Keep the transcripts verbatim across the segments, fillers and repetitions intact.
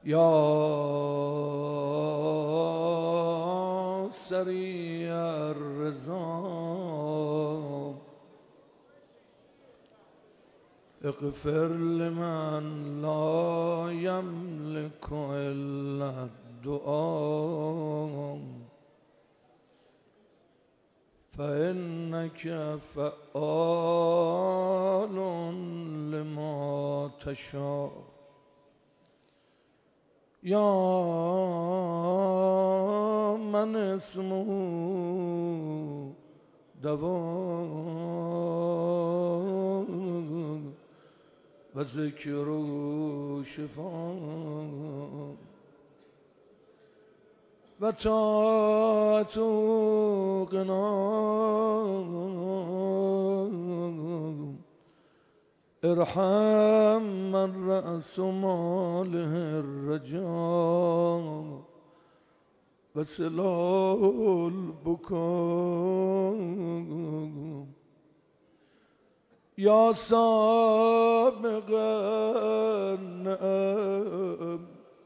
یا سریع الرضا اغفر لمن لا یملک الا الدعاء فإنك فعال لما تشاء یا من اسمه دواء و ذکره شفاء و طاعته غنا ارحم من رأس ماله الرجاء و سلاح البكاء یا سابق النعم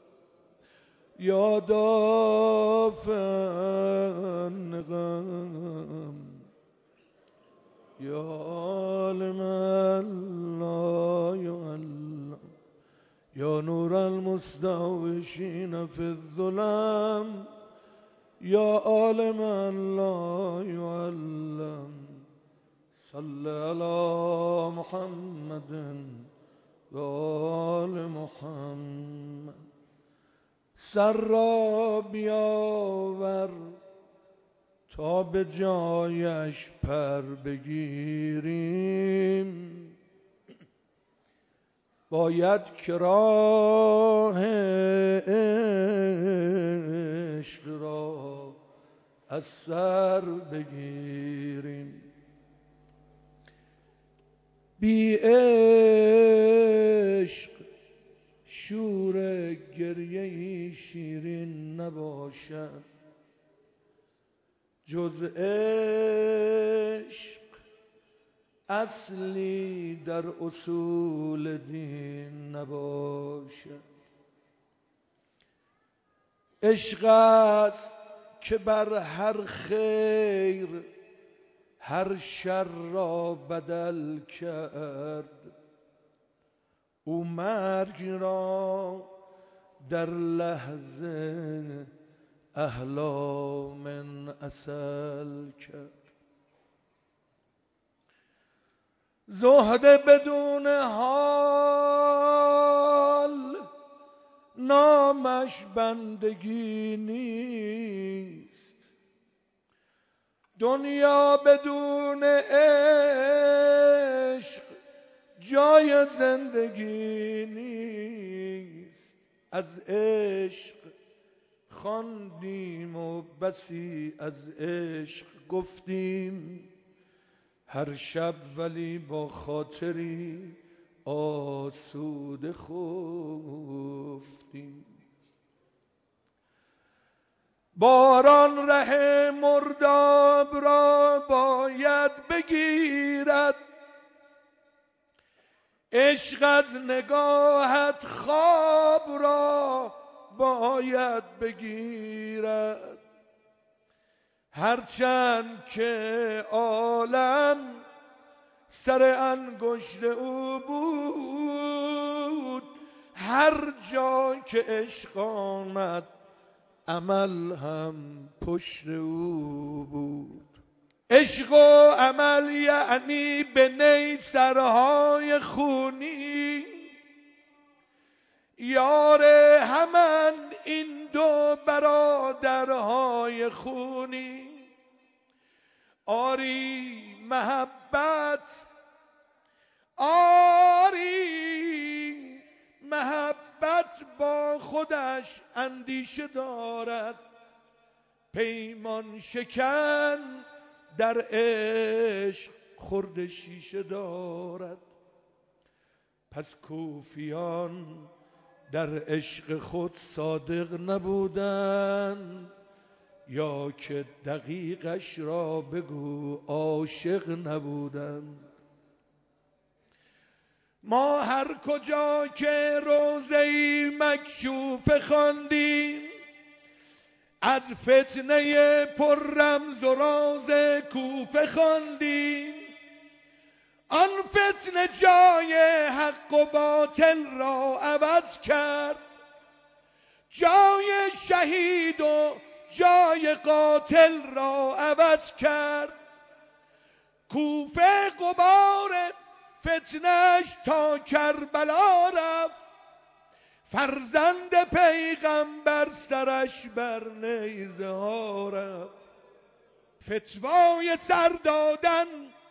یا دافع النقم یا عالم لا يعلم یا نور المستوشین فی الظلم یا عالم لا يعلم صل علی محمد و آل محمد. سر را بیاور تا به جایش پر بگیریم، باید که راه عشق را از سر بگیریم. بی عشق شور گریه شیرین نباشد، جز عشق اصلی در اصول دین نباشد. عشق است که بر هر خیر هر شر را بدل کرد، او مرگ را در لحظه احلا من عسل کرد. زهد بدون حال نامش بندگی نیست، دنیا بدون عشق جای زندگی نیست. از عشق خواندیم و بسی از عشق گفتیم، هر شب ولی با خاطری آسوده خفتیم. باران ره مرداب را باید بگیرد، عشق از نگاهت خواب را باید بگیرد. هرچند که عالم سر انگشت او بود، هر جا که عشق آمد عمل هم پشت او بود. عشق و عمل یعنی به نی سرهای خونی، یار همان این دو برادرهای خونی. آری محبت، آری محبت با خودش اندیشه دارد، پیمان شکن در عشق خورد شیشه دارد. پس کوفیان در عشق خود صادق نبودند، یا که دقیقش را بگو عاشق نبودند. ما هر کجا که روضه‌ای مکشوف خواندیم، از فتنه پر رمز و راز کوفه خواندیم. آن فتنه جای حق و باطل را عوض کرد، جای شهید و جای قاتل را عوض کرد. کوفه غبار فتنش تا کربلا رفت، فرزند پیغمبر سرش بر نیزه ها رفت. فتوای سر دادن،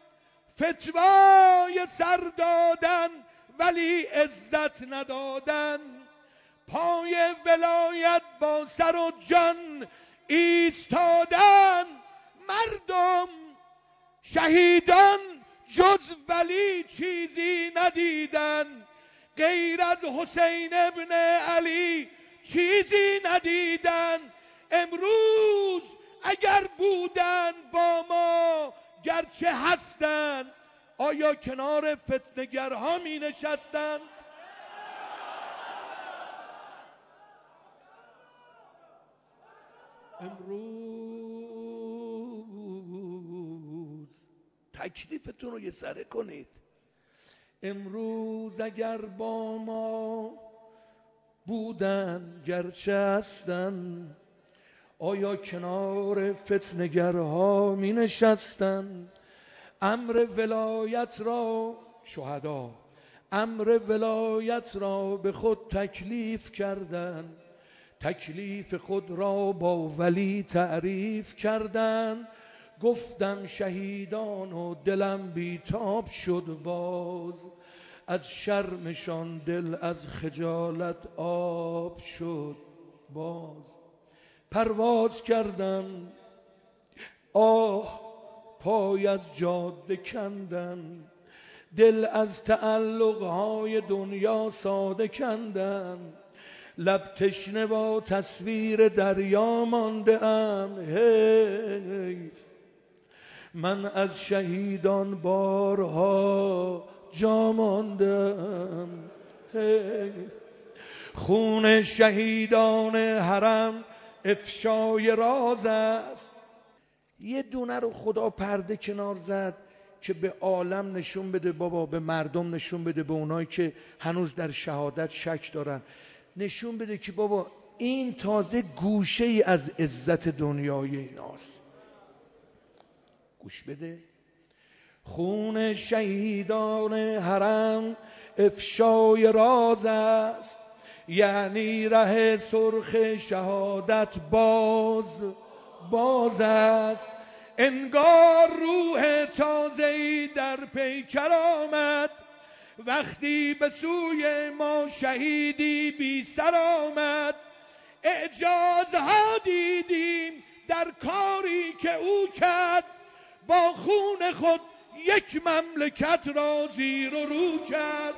فتوای سر دادن ولی عزت ندادن. پای ولایت با سر و جان ایستادن. مردم شهیدان جز ولی چیزی ندیدن، غیر از حسین ابن علی چیزی ندیدن. امروز اگر بودن با ما گرچه هستن، آیا کنار فتنگرها می نشستن؟ امروز تکلیفتون رو یه سره کنید. امروز اگر با ما بودن گرچه هستن، آیا کنار فتنگرها می نشستن؟ امر ولایت را شهدا، امر ولایت را به خود تکلیف کردن، تکلیف خود را با ولی تعریف کردن. گفتم شهیدان و دلم بیتاب شد باز، از شرمشان دل از خجالت آب شد باز. پرواز کردم آه پای از جاده کندن، دل از تعلقهای دنیا ساده کندن. لب تشنه با تصویر دریا مانده ام، حیف من از شهیدان بارها جا ماندم. حیف خون شهیدان حرم افشای راز است. یه دونه رو خدا پرده کنار زد که به عالم نشون بده، بابا به مردم نشون بده، به اونایی که هنوز در شهادت شک دارن نشون بده که بابا این تازه گوشه ای از عزت دنیای ایناست. گوش بده. خون شهیدان حرم افشای راز است، یعنی ره سرخ شهادت باز باز است. انگار روح تازه‌ای در پیکر آمد، وقتی به سوی ما شهیدی بی سر آمد. اعجازها دیدیم در کاری که او کرد، با خون خود یک مملکت را زیر و رو کرد.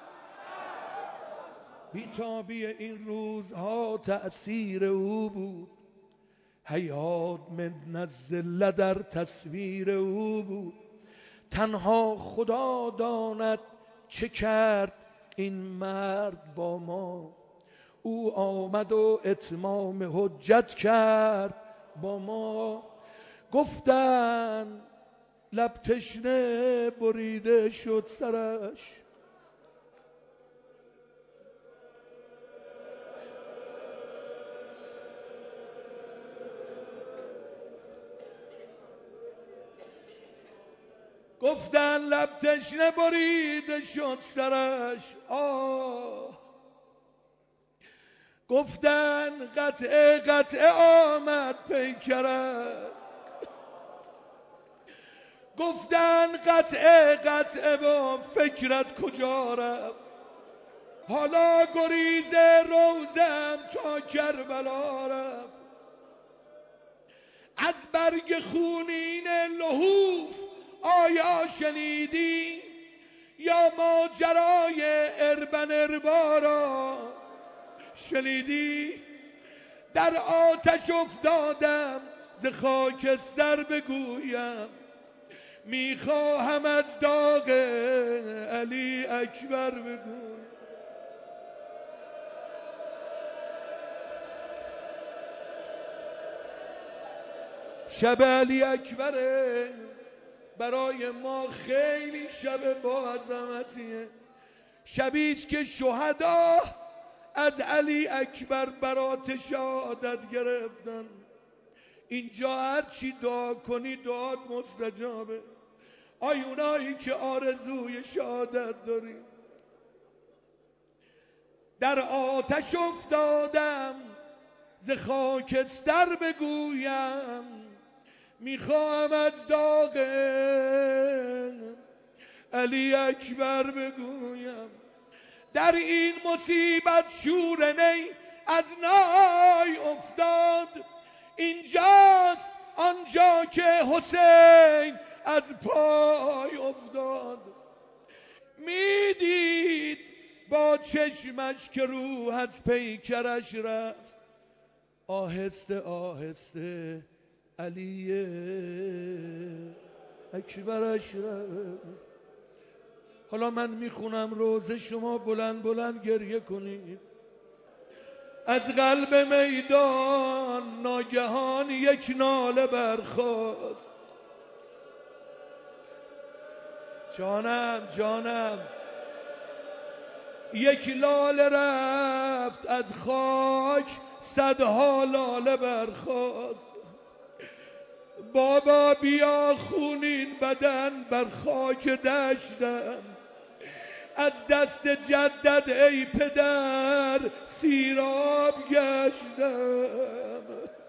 بیتابی این روزها تأثیر او بود، حیات من الذل در تصویر او بود. تنها خدا داند چه کرد این مرد با ما، او آمد و اتمام حجت کرد با ما. گفتن لب تشنه بریده شد سرش، گفتن لب تشنه بریده شد سرش. آه گفتن قطعه قطعه آمد پیکرش، گفتن قطعه قطعه با فکرت کجا رفت. حالا گریز روزم تا کربلا رفت. از برگ خونین لحوف آیا شنیدی یا ماجرای اربن اربارا شنیدی؟ در آتش افتادم ز خاکستر بگویم، میخواهم از داغ علی اکبر بگو. شب علی اکبره برای ما خیلی شب با عظمتیه، شبیست که شهدا از علی اکبر برات شهادت گرفتن. اینجا هر چی دعا کنی دعات مستجابه. آی اونایی که آرزوی شهادت داری، در آتش افتادم ز خاکستر بگویم، میخواهم از داغ علی اکبر بگویم. در این مصیبت شور نی از نای افتاد، اینجاست آنجا که حسین از پای افتاد. میدید با چشمش که روح از پیکرش رفت، آهسته آهسته علی اکبرش رفت. حالا من میخونم روزه، شما بلند بلند گریه کنید. از قلب میدان ناگهان یک ناله برخاست. جانم جانم، یک لاله رفت از خاک، صدها لاله برخاست. بابا بیا خونین بدن بر خاک دشتم، از دست جدد ای پدر سیراب گشتم.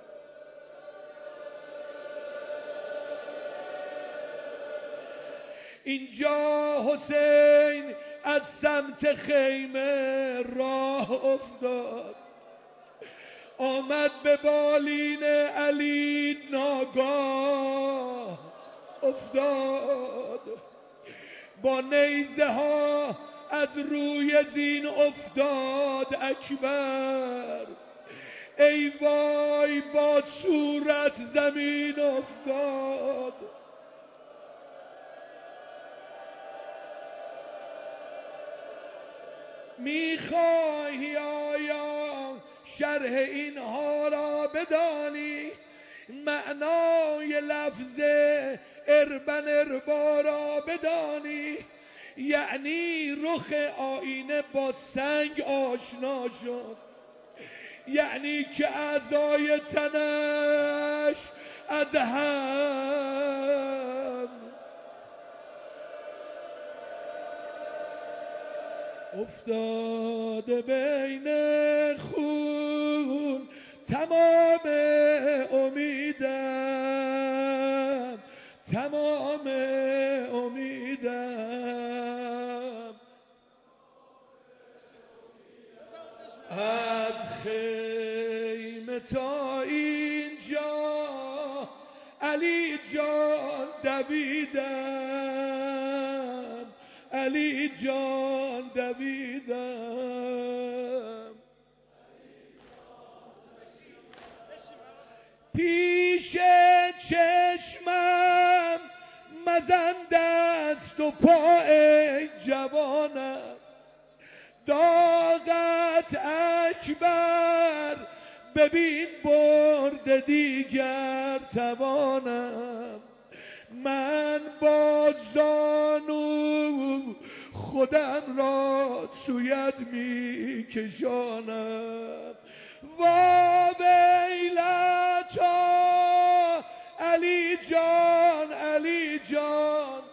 اینجا حسین از سمت خیمه راه افتاد، آمد به بالین علی ناگاه افتاد. با نیزه ها از روی زین افتاد اکبر، ای وای با صورت زمین افتاد. میخواهی آیا شرح اینها را بدانی، معنای لفظ اربن اربا را بدانی؟ یعنی رخ آینه با سنگ آشنا شد، یعنی که اعضای تنش از هم افتاده، بین خون تمام امیدم، تمام امیدم. از خیمه تا اینجا علی جان دویدم، علی جان دویدم. پیش چشمم مزن دست و پا ای جوانم، داغت اکبر ببین برد دیگر توانم. من با زانو خودم را سویت می کشانم. وا ویلتا علی جان، علی جان،